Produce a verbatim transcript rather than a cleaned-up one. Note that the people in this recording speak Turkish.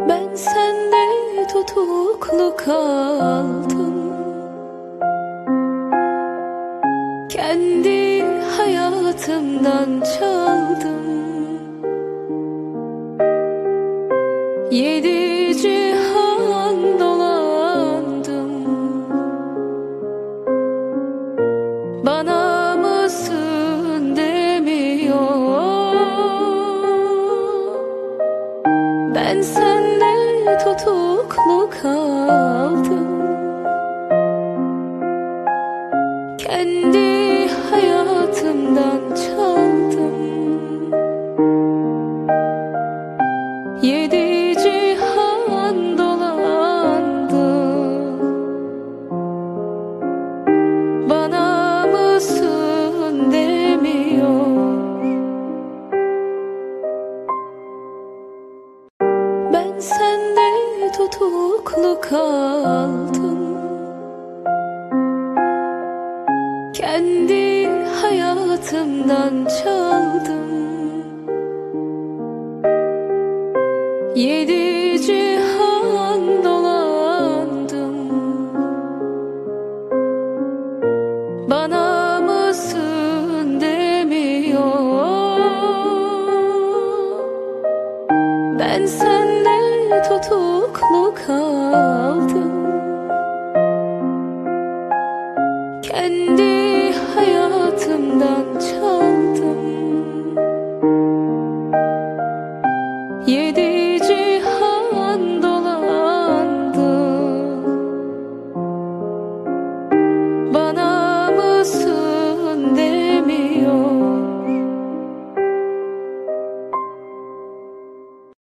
Ben sende tutuklu kaldım. Kendi hayatımdan çaldım. Yedi cihan dolandım. Bana mısın demiyor. Ben sende tutuklu kaldım. Kendi hayatımdan çaldım. Yedi cihan dolandım. Bana mısın demiyor. Ben sende tutuklu kaldım. Kendi hayatımdan çaldım. Yedi cihan dolandım. Bana mısın demiyor. Ben sende tutuklu kaldım. Kendi hayatımdan çaldım. Yedi